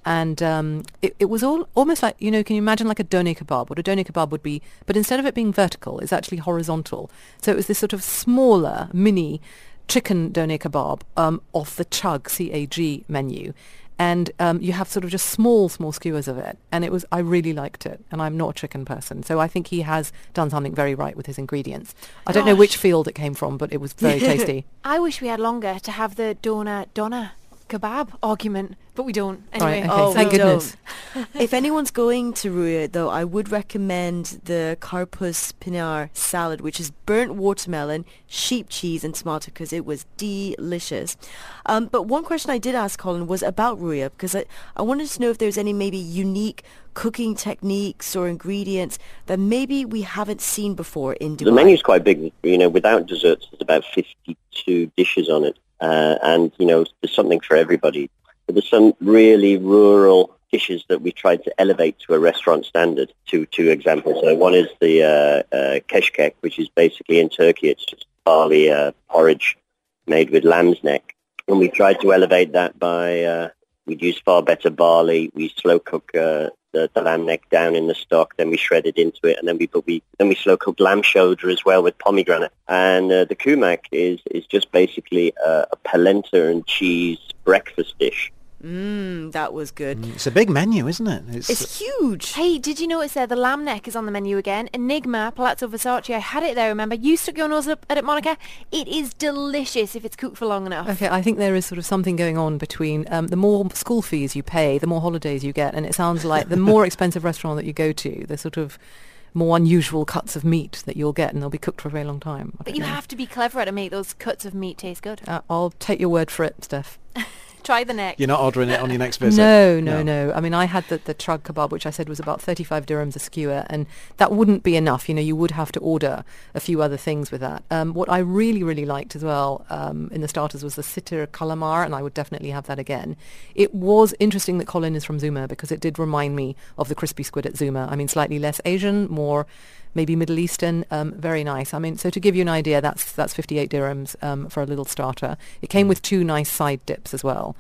Speaker 4: And um, it, it was all almost like, you know, can you imagine like a doner kebab? What a doner kebab would be, but instead of it being vertical, it's actually horizontal. So it was this sort of smaller, mini chicken doner kebab um, off the Chug, C A G menu. And um, you have sort of just small, small skewers of it. And it was, I really liked it. And I'm not a chicken person. So I think he has done something very right with his ingredients. I don't know which field it came from, but it was very tasty.
Speaker 2: I wish we had longer to have the doner, doner kebab argument, but we don't. Anyway.
Speaker 4: Right, okay.
Speaker 11: Oh,
Speaker 4: Thank
Speaker 11: we
Speaker 4: goodness.
Speaker 11: If anyone's going to Ruya, though, I would recommend the Karpuz Pinar salad, which is burnt watermelon, sheep cheese, and tomato, because it was delicious. Um, but one question I did ask Colin was about Ruya, because I, I wanted to know if there's any maybe unique cooking techniques or ingredients that maybe we haven't seen before in Dubai.
Speaker 12: The menu's quite big. You know, without desserts, there's about fifty-two dishes on it. Uh, and, you know, there's something for everybody. But there's some really rural dishes that we tried to elevate to a restaurant standard. Two two examples. So one is the uh, uh, keshkek, which is basically in Turkey, it's just barley uh, porridge made with lamb's neck. And we tried to elevate that by, uh, we'd use far better barley. We slow cook uh, the, the lamb neck down in the stock, then we shred it into it, and then we put we then we slow cooked lamb shoulder as well with pomegranate. And uh, the kumak is is just basically uh, a polenta and cheese breakfast dish.
Speaker 11: Mmm, that was good.
Speaker 3: Mm, it's a big menu, isn't it? It's,
Speaker 11: It's huge.
Speaker 2: Hey, did you notice there the lamb neck is on the menu again? Enigma, Palazzo Versace. I had it there, remember? You stuck your nose up at it, Monica. It is delicious if it's cooked for long enough.
Speaker 4: Okay, I think there is sort of something going on between um, the more school fees you pay, the more holidays you get, and it sounds like the more expensive restaurant that you go to, the sort of more unusual cuts of meat that you'll get, and they'll be cooked for a very long time. I
Speaker 2: But you
Speaker 4: know.
Speaker 2: have to be clever to make those cuts of meat taste good.
Speaker 4: Uh, I'll take your word for it, Steph.
Speaker 2: Try the neck.
Speaker 3: You're not ordering it on your next visit?
Speaker 4: No, no, no, I mean, I had the, the Chug kebab, which I said was about thirty-five dirhams a skewer, and that wouldn't be enough. You know, you would have to order a few other things with that. Um, what I really, really liked as well um, in the starters was the sitar calamar, and I would definitely have that again. It was interesting that Colin is from Zuma, because it did remind me of the crispy squid at Zuma. I mean, slightly less Asian, more maybe Middle Eastern, um, very nice. I mean, so to give you an idea, that's that's fifty-eight dirhams um, for a little starter. It came with two nice side dips as well.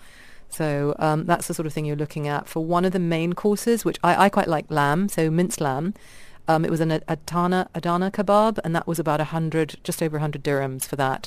Speaker 4: So um, that's the sort of thing you're looking at. For one of the main courses, which I, I quite like lamb, so minced lamb, um, it was an Adana, Adana kebab, and that was about one hundred, just over one hundred dirhams for that.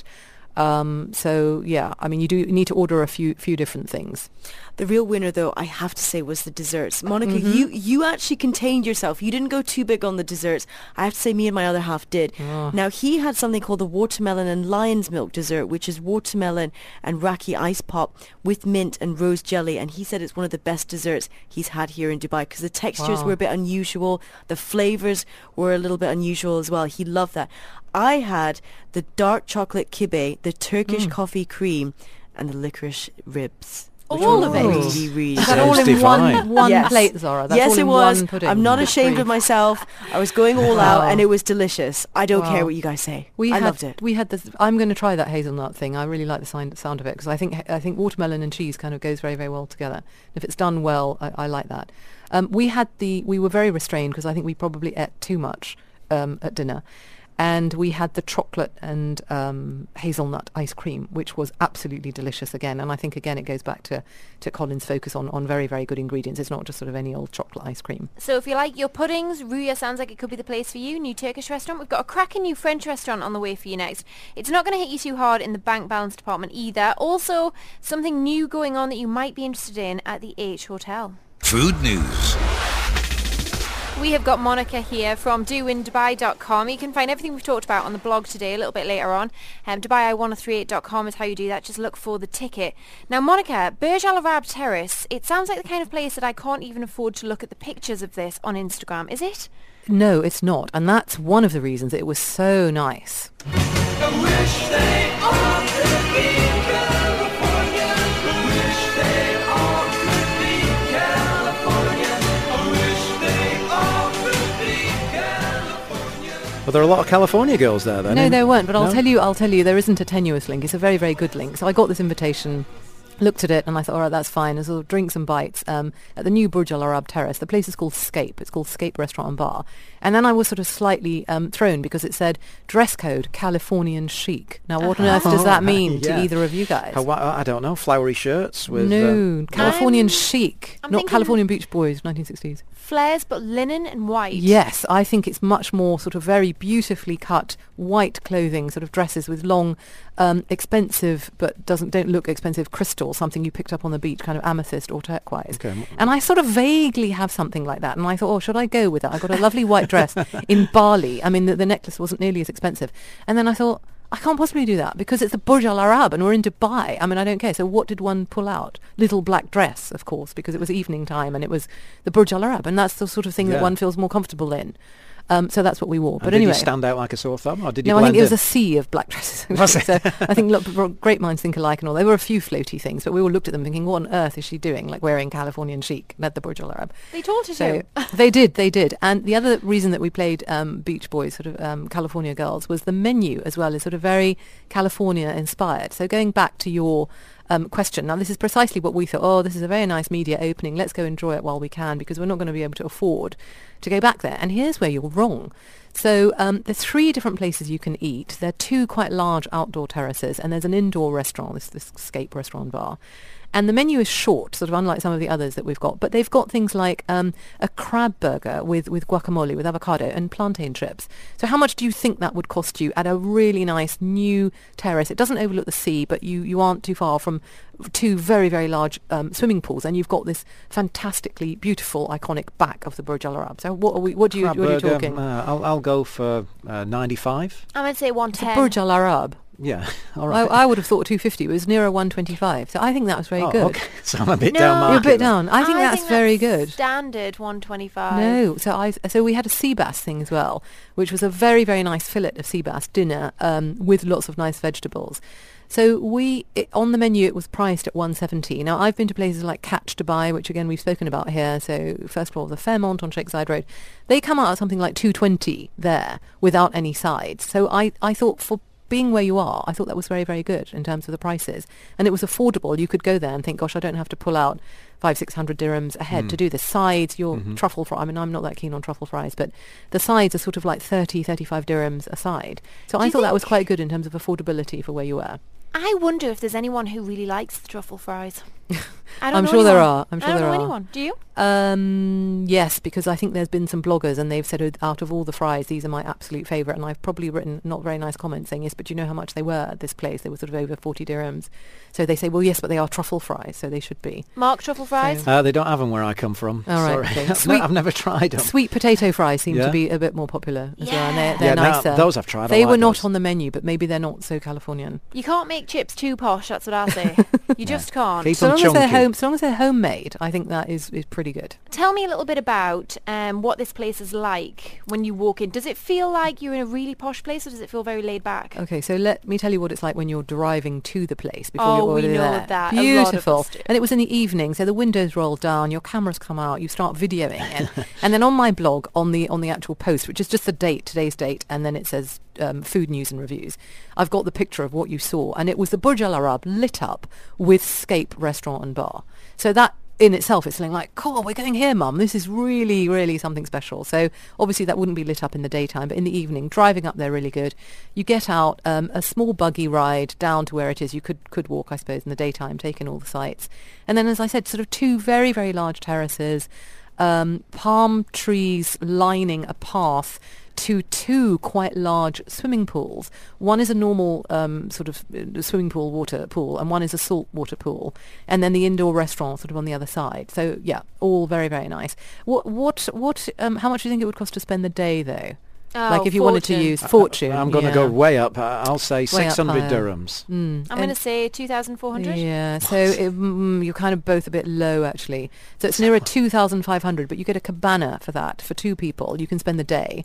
Speaker 4: Um, so, yeah, I mean, you do need to order a few few different things.
Speaker 11: The real winner, though, I have to say, was the desserts. Monica,
Speaker 4: Mm-hmm.
Speaker 11: you, you actually contained yourself. You didn't go too big on the desserts. I have to say, me and my other half did.
Speaker 4: Oh.
Speaker 11: Now, he had something called the watermelon and lion's milk dessert, which is watermelon and raki ice pop with mint and rose jelly. And he said it's one of the best desserts he's had here in Dubai, because the textures
Speaker 4: Wow.
Speaker 11: were a bit unusual. The flavors were a little bit unusual as well. He loved that. I had the dark chocolate kibbeh, the Turkish
Speaker 4: Mm.
Speaker 11: coffee cream, and the licorice ribs. which
Speaker 2: All
Speaker 11: were
Speaker 2: of it?
Speaker 11: Really, really
Speaker 4: Is that
Speaker 11: good.
Speaker 4: all in
Speaker 3: Sounds
Speaker 4: one,
Speaker 3: divine.
Speaker 4: one
Speaker 11: Yes.
Speaker 4: plate, Zara? That's
Speaker 11: yes,
Speaker 4: all
Speaker 11: it
Speaker 4: in
Speaker 11: was.
Speaker 4: one pudding.
Speaker 11: I'm not
Speaker 4: Good
Speaker 11: ashamed
Speaker 4: grief.
Speaker 11: of myself. I was going all
Speaker 4: Wow.
Speaker 11: out, and it was delicious. I don't
Speaker 4: Wow.
Speaker 11: care what you guys say.
Speaker 4: We
Speaker 11: I
Speaker 4: had,
Speaker 11: loved it.
Speaker 4: We had this. I'm going to try that hazelnut thing. I really like the sound, sound of it, because I think I think watermelon and cheese kind of goes very, very well together. If it's done well, I, I like that. Um, we had the. We were very restrained, because I think we probably ate too much um, at dinner. And we had the chocolate and um, hazelnut ice cream, which was absolutely delicious again. And I think, again, it goes back to, to Colin's focus on, on very, very good ingredients. It's not just sort of any old chocolate ice cream.
Speaker 2: So if you like your puddings, Ruya sounds like it could be the place for you. New Turkish restaurant. We've got a cracking new French restaurant on the way for you next. It's not going to hit you too hard in the bank balance department either. Also, something new going on that you might be interested in at the H Hotel.
Speaker 1: Food news.
Speaker 2: We have got Monica here from do in dubai dot com. You can find everything we've talked about on the blog today a little bit later on. Um, Dubai I one oh three eight dot com is how you do that. Just look for the ticket. Now, Monica, Burj Al Arab Terrace, it sounds like the kind of place that I can't even afford to look at the pictures of this on Instagram, is it?
Speaker 4: No, it's not. And that's one of the reasons it was so nice.
Speaker 3: Well, there are a lot of California girls there, then.
Speaker 4: No,
Speaker 3: in-
Speaker 4: there weren't. But I'll
Speaker 3: No?
Speaker 4: tell you, I'll tell you, there isn't a tenuous link. It's a very, very good link. So I got this invitation Looked at it and I thought, all right, that's fine. There's sort of drinks and bites um, at the new Burj Al Arab Terrace. The place is called Scape. It's called Scape Restaurant and Bar. And then I was sort of slightly um, thrown because it said dress code Californian chic. Now, what on earth does that mean
Speaker 3: Yeah.
Speaker 4: to either of you guys?
Speaker 3: How- I don't know. Flowery shirts with...
Speaker 4: no,
Speaker 3: uh,
Speaker 4: Californian
Speaker 2: I'm-
Speaker 4: chic,
Speaker 2: I'm
Speaker 4: not
Speaker 2: thinking-
Speaker 4: Californian Beach Boys, nineteen sixties.
Speaker 2: Flares, but linen and white.
Speaker 4: Yes, I think it's much more sort of very beautifully cut white clothing, sort of dresses with long, um, expensive but doesn't don't look expensive crystal, something you picked up on the beach, kind of amethyst or turquoise.
Speaker 3: Okay.
Speaker 4: And I sort of vaguely have something like that, and I thought, oh, should I go with that? I got a lovely white dress in Bali. I mean, the, the necklace wasn't nearly as expensive, and then I thought, I can't possibly do that because it's the Burj Al Arab and we're in Dubai. I mean, I don't care. So what did one pull out? Little black dress, of course, because it was evening time and it was the Burj Al Arab, and that's the sort of thing
Speaker 3: Yeah.
Speaker 4: that one feels more comfortable in. Um, so that's what we wore.
Speaker 3: and
Speaker 4: But
Speaker 3: did
Speaker 4: anyway,
Speaker 3: you stand out like a sore thumb, or did you
Speaker 4: no, I think
Speaker 3: blend
Speaker 4: it was
Speaker 3: in?
Speaker 4: a sea of black dresses.
Speaker 3: Was it?
Speaker 4: So I think look, bro- great minds think alike and all. There were a few floaty things, but we all looked at them thinking, what on earth is she doing? Like wearing Californian chic at the Burj Al Arab.
Speaker 2: They told you
Speaker 4: So
Speaker 2: to.
Speaker 4: they did, they did. And the other reason that we played um, Beach Boys, sort of um, California Girls, was the menu as well is sort of very California inspired. So going back to your um, question, now this is precisely what we thought, oh, this is a very nice media opening, let's go enjoy it while we can because we're not going to be able to afford to go back there. And here's where you're wrong. So um, there's three different places you can eat. There are two quite large outdoor terraces and there's an indoor restaurant, this, this Scape Restaurant Bar. And the menu is short, sort of unlike some of the others that we've got. But they've got things like um, a crab burger with, with guacamole, with avocado and plantain chips. So how much do you think that would cost you at a really nice new terrace? It doesn't overlook the sea, but you, you aren't too far from two very, very large um, swimming pools. And you've got this fantastically beautiful, iconic back of the Burj Al Arab. So what are we? What do you?
Speaker 3: Crab
Speaker 4: What are you
Speaker 3: burger,
Speaker 4: talking?
Speaker 3: Uh, I'll, I'll go for uh, ninety-five.
Speaker 2: I'm going to say one
Speaker 4: The
Speaker 2: ten.
Speaker 4: Burj Al Arab.
Speaker 3: Yeah, all
Speaker 4: I,
Speaker 3: right.
Speaker 4: I would have thought two fifty. It was nearer one twenty-five. So I think that was very
Speaker 3: Oh,
Speaker 4: good.
Speaker 3: okay. So I'm a bit
Speaker 2: No.
Speaker 3: down
Speaker 2: You're a
Speaker 3: market.
Speaker 4: You're a bit
Speaker 3: then.
Speaker 4: down. I think that's very good.
Speaker 2: Standard one twenty-five.
Speaker 4: No, so I so we had a sea bass thing as well, which was a very very nice fillet of sea bass dinner um, with lots of nice vegetables. So we it, on the menu it was priced at one seventy. Now I've been to places like Catch Dubai, which again we've spoken about here. So first of all, the Fairmont on Sheikh Zayed Road, they come out at something like two twenty there without any sides. So I I thought for being where you are, I thought that was very, very good in terms of the prices. And it was affordable. You could go there and think, gosh, I don't have to pull out five, six hundred dirhams a head
Speaker 3: Mm.
Speaker 4: to do the sides, your
Speaker 3: Mhm.
Speaker 4: truffle fry. I mean, I'm not that keen on truffle fries, but the sides are sort of like thirty, thirty-five dirhams a side. So
Speaker 2: Do
Speaker 4: I
Speaker 2: you
Speaker 4: thought that was
Speaker 2: think-
Speaker 4: quite good in terms of affordability for where you were.
Speaker 2: I wonder if there's anyone who really likes the truffle fries. I don't
Speaker 4: I'm
Speaker 2: know
Speaker 4: sure there
Speaker 2: anyone.
Speaker 4: are. I'm sure
Speaker 2: I don't
Speaker 4: there
Speaker 2: know
Speaker 4: are.
Speaker 2: anyone. Do you?
Speaker 4: Um, yes, because I think there's been some bloggers and they've said "Oh, out of all the fries, these are my absolute favourite. And I've probably written not very nice comments saying, yes, but you know how much they were at this place? They were sort of over forty dirhams. So they say, well, yes, but they are truffle fries, so they should be.
Speaker 2: Mark truffle fries?
Speaker 4: So-
Speaker 3: Uh, they don't have them where I come from.
Speaker 4: All right,
Speaker 3: Sorry.
Speaker 4: okay.
Speaker 3: I've, ne-
Speaker 4: Sweet-
Speaker 3: I've never tried them.
Speaker 4: Sweet potato fries seem
Speaker 3: Yeah?
Speaker 4: to be a bit more popular as well, and they're,
Speaker 2: Yeah.
Speaker 4: they're
Speaker 3: Yeah, no,
Speaker 4: nicer.
Speaker 3: those I've tried. I
Speaker 4: They
Speaker 3: like
Speaker 4: were not
Speaker 3: those.
Speaker 4: on the menu, but maybe they're not so Californian.
Speaker 2: You can't make chips too posh, that's what I say. You just can't.
Speaker 3: Keep
Speaker 4: So
Speaker 3: them
Speaker 4: long as they're
Speaker 3: chunky.
Speaker 4: home, so long as they're homemade, I think that is, is pretty good.
Speaker 2: Tell me a little bit about um, what this place is like when you walk in. Does it feel like you're in a really posh place or does it feel very laid back?
Speaker 4: Okay, so let me tell you what it's like when you're driving to the place before
Speaker 2: Oh,
Speaker 4: you're
Speaker 2: we
Speaker 4: already
Speaker 2: know
Speaker 4: there.
Speaker 2: that. A lot of
Speaker 4: Beautiful.
Speaker 2: us do.
Speaker 4: And it was in the evening, so the windows roll down, your cameras come out, you start videoing, and, and then on my blog, on the on the actual post, which is just the date, today's date, and then it says um, food news and reviews. I've got the picture of what you saw, and it was the Burj Al Arab lit up with Scape Restaurant and Bar. So that in itself, it's something like, cool, we're going here, Mum. This is really, really something special. So obviously that wouldn't be lit up in the daytime, but in the evening, driving up there really good. You get out um, a small buggy ride down to where it is. You could could walk, I suppose, in the daytime, taking all the sights. And then, as I said, sort of two very, very large terraces, um, palm trees lining a path to two quite large swimming pools. One is a normal um, sort of uh, swimming pool, water pool, and one is a salt water pool. And then the indoor restaurant sort of on the other side. So yeah, all very, very nice. What, what, what? Um, how much do you think it would cost to spend the day, though?
Speaker 2: Oh,
Speaker 4: like if you wanted to
Speaker 2: fortune.
Speaker 4: use fortune.
Speaker 3: I'm going to
Speaker 4: yeah.
Speaker 3: go way up. Uh, I'll say
Speaker 4: Way up
Speaker 3: six hundred
Speaker 4: higher.
Speaker 3: dirhams.
Speaker 4: Mm.
Speaker 2: I'm going to
Speaker 4: And-
Speaker 2: say two thousand four hundred.
Speaker 4: Yeah, so it, mm, you're kind of both a bit low, actually. So it's nearer two thousand five hundred, but you get a cabana for that, for two people. You can spend the day.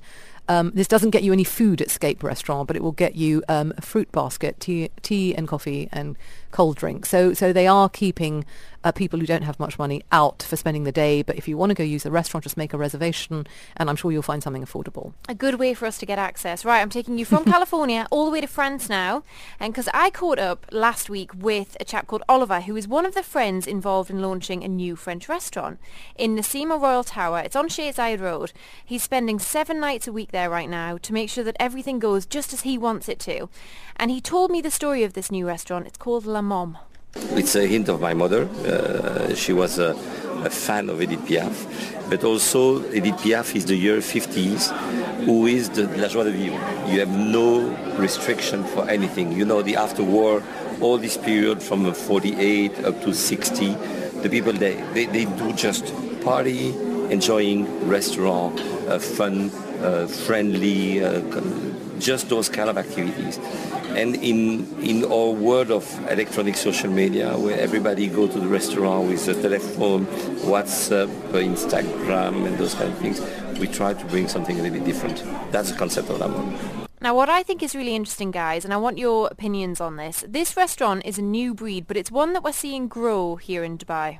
Speaker 4: Um, this doesn't get you any food at Scape Restaurant, but it will get you um, a fruit basket, tea, tea and coffee and cold drink. So, so they are keeping uh, people who don't have much money out for spending the day. But if you want to go use the restaurant, just make a reservation, and I'm sure you'll find something affordable.
Speaker 2: A good way for us to get access. Right, I'm taking you from California all the way to France now, and because I caught up last week with a chap called Oliver, who is one of the friends involved in launching a new French restaurant in Nassima Royal Tower. It's on Shadeside Road. He's spending seven nights a week there right now to make sure that everything goes just as he wants it to. And he told me the story of this new restaurant. It's called La Mom.
Speaker 13: It's a hint of my mother. Uh, she was a, a fan of Edith Piaf, but also Edith Piaf is the year fifties, who is the La Joie de Vivre. You have no restriction for anything. You know, the after-war, all this period from forty-eight up to sixty, the people, they, they, they do just party, enjoying restaurant, uh, fun, uh, friendly, uh, just those kind of activities. And in in our world of electronic social media, where everybody go to the restaurant with a telephone, WhatsApp, Instagram, and those kind of things, we try to bring something a little bit different. That's the concept of La Mom.
Speaker 2: Now, what I think is really interesting, guys, and I want your opinions on this, this restaurant is a new breed, but it's one that we're seeing grow here in Dubai.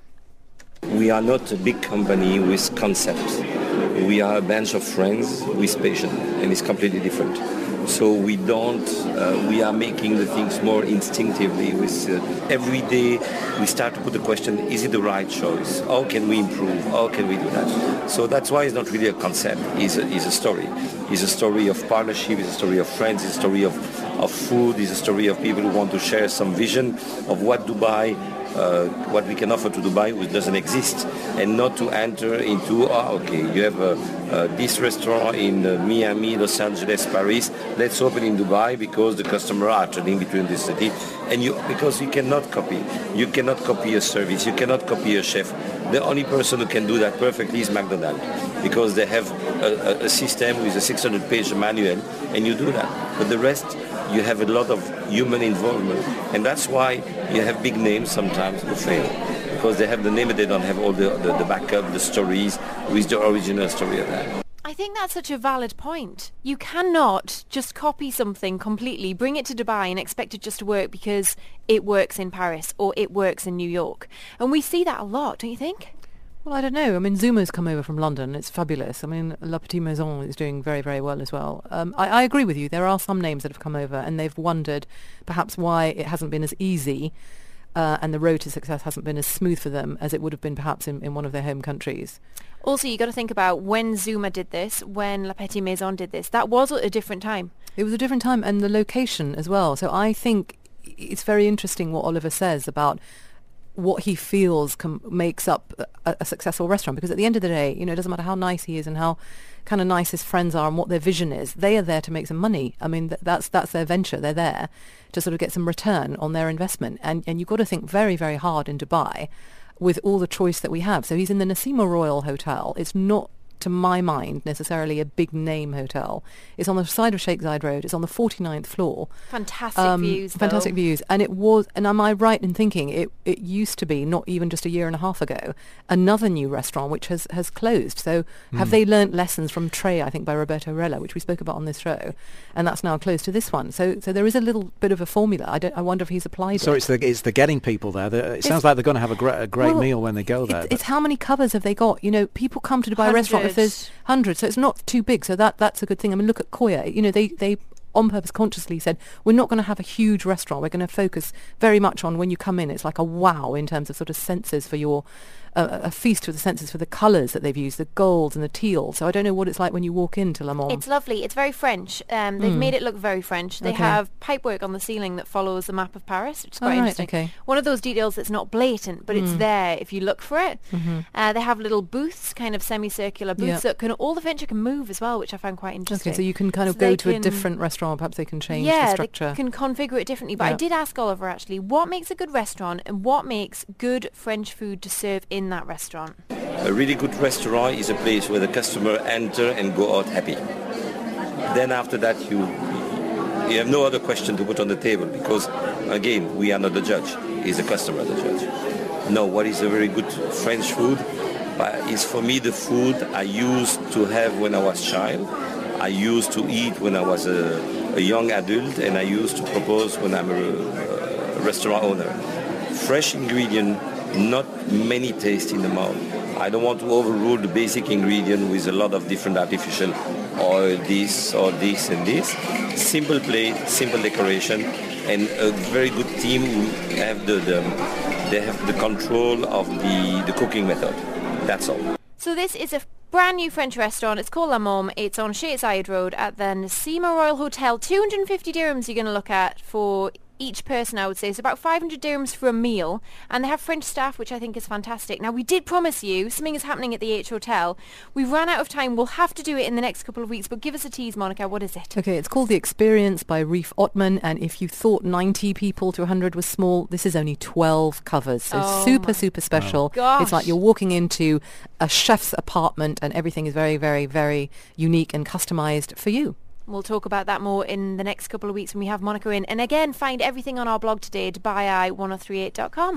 Speaker 13: We are not a big company with concepts. We are a bunch of friends with passion, and it's completely different. So we don't, uh, we are making the things more instinctively. With uh, every day we start to put the question, is it the right choice? How can we improve? How can we do that? So that's why it's not really a concept, it's a, it's a story. It's a story of partnership, it's a story of friends, it's a story of, of food, it's a story of people who want to share some vision of what Dubai, uh, what we can offer to Dubai, which doesn't exist, and not to enter into, oh, okay, you have a, uh, this restaurant in uh, Miami, Los Angeles, Paris, let's open in Dubai because the customers are turning between the city, and you, because you cannot copy, you cannot copy a service, you cannot copy a chef. The only person who can do that perfectly is McDonald's, because they have a, a system with a six hundred page manual, and you do that. But the rest, you have a lot of human involvement, and that's why you have big names sometimes who fail, because they have the name but they don't have all the, the, the backup, the stories with the original story of that.
Speaker 2: I think that's such a valid point. You cannot just copy something completely, bring it to Dubai and expect it just to work because it works in Paris or it works in New York. And we see that a lot, don't you think?
Speaker 4: Well, I don't know. I mean, Zuma's come over from London. It's fabulous. I mean, La Petite Maison is doing very, very well as well. Um, I, I agree with you. There are some names that have come over and they've wondered perhaps why it hasn't been as easy uh, and the road to success hasn't been as smooth for them as it would have been perhaps in, in one of their home countries.
Speaker 2: Also, you got to think about when Zuma did this, when La Petite Maison did this. That was a different time.
Speaker 4: It was a different time, and the location as well. So I think it's very interesting what Oliver says about what he feels com- makes up a, a successful restaurant, because at the end of the day, you know, it doesn't matter how nice he is and how kind of nice his friends are and what their vision is. They are there to make some money. I mean, th- that's that's their venture. They're there to sort of get some return on their investment, and and you've got to think very, very hard in Dubai with all the choice that we have. So he's in the Nassima Royal Hotel. It's not, to my mind, necessarily a big name hotel. It's on the side of Sheikh Zayed Road. It's on the forty-ninth floor.
Speaker 2: Fantastic
Speaker 4: um,
Speaker 2: views, though.
Speaker 4: Fantastic views. And it was, and am I right in thinking it, it used to be, not even just a year and a half ago, another new restaurant which has, has closed. So mm. have they learnt lessons from Trey, I think, by Roberto Rella, which we spoke about on this show, and that's now closed to this one. So so there is a little bit of a formula. I don't. I wonder if he's applied
Speaker 3: so
Speaker 4: it.
Speaker 3: So it's the, it's the getting people there. The, it
Speaker 4: it's,
Speaker 3: sounds like they're going to have a great, a great
Speaker 4: well,
Speaker 3: meal when they go there.
Speaker 4: It's, it's how many covers have they got? You know, people come to Dubai
Speaker 2: Hundreds.
Speaker 4: restaurant if there's hundreds. So it's not too big, so that that's a good thing. I mean, look at Koya. You know, they they on purpose consciously said, we're not going to have a huge restaurant. We're going to focus very much on when you come in, it's like a wow in terms of sort of senses for your, uh, a feast for the senses for the colours that they've used, the golds and the teal. So I don't know what it's like when you walk into Le Mans.
Speaker 2: It's lovely. It's very French. Um, they've mm. made it look very French. They
Speaker 4: okay.
Speaker 2: have pipework on the ceiling that follows the map of Paris, which is quite
Speaker 4: oh, right,
Speaker 2: interesting.
Speaker 4: Okay.
Speaker 2: One of those details that's not blatant, but mm. it's there if you look for it.
Speaker 4: Mm-hmm.
Speaker 2: Uh, they have little booths, kind of semicircular booths,
Speaker 4: yeah.
Speaker 2: that can, all the furniture can move as well, which I found quite interesting.
Speaker 4: Okay, so you can kind of
Speaker 2: so
Speaker 4: go to
Speaker 2: can,
Speaker 4: a different restaurant, perhaps they can change
Speaker 2: yeah,
Speaker 4: the structure.
Speaker 2: They can configure it differently. But
Speaker 4: yeah.
Speaker 2: I did ask Oliver, actually, what makes a good restaurant and what makes good French food to serve in that restaurant?
Speaker 13: A really good restaurant is a place where the customer enter and go out happy. Then after that, you you have no other question to put on the table, because, again, we are not the judge. It's the customer the judge. No, what is a very good French food uh, is, for me, the food I used to have when I was child. I used to eat when I was a, a young adult, and I used to propose when I'm a, a restaurant owner. Fresh ingredient, not many taste in the mouth. I don't want to overrule the basic ingredient with a lot of different artificial oil, this or this and this. Simple plate, simple decoration, and a very good team who have the, the they have the control of the, the cooking method. That's all.
Speaker 2: So this is a brand new French restaurant. It's called La Môme. It's on Shadeside Road at the Nsima Royal Hotel. two hundred fifty dirhams you're going to look at for each person, I would say. So about five hundred dirhams for a meal. And they have French staff, which I think is fantastic. Now, we did promise you something is happening at the H Hotel. We've run out of time. We'll have to do it in the next couple of weeks. But give us a tease, Monica. What is it?
Speaker 4: Okay, it's called The Experience by Reef Ottman. And if you thought ninety people to one hundred was small, this is only twelve covers. So
Speaker 2: Oh
Speaker 4: super,
Speaker 2: my
Speaker 4: super special.
Speaker 2: gosh.
Speaker 4: It's like you're walking into a chef's apartment and everything is very, very, very unique and customized for you.
Speaker 2: We'll talk about that more in the next couple of weeks when we have Monica in. And again, find everything on our blog today, dubai eye ten thirty-eight dot com.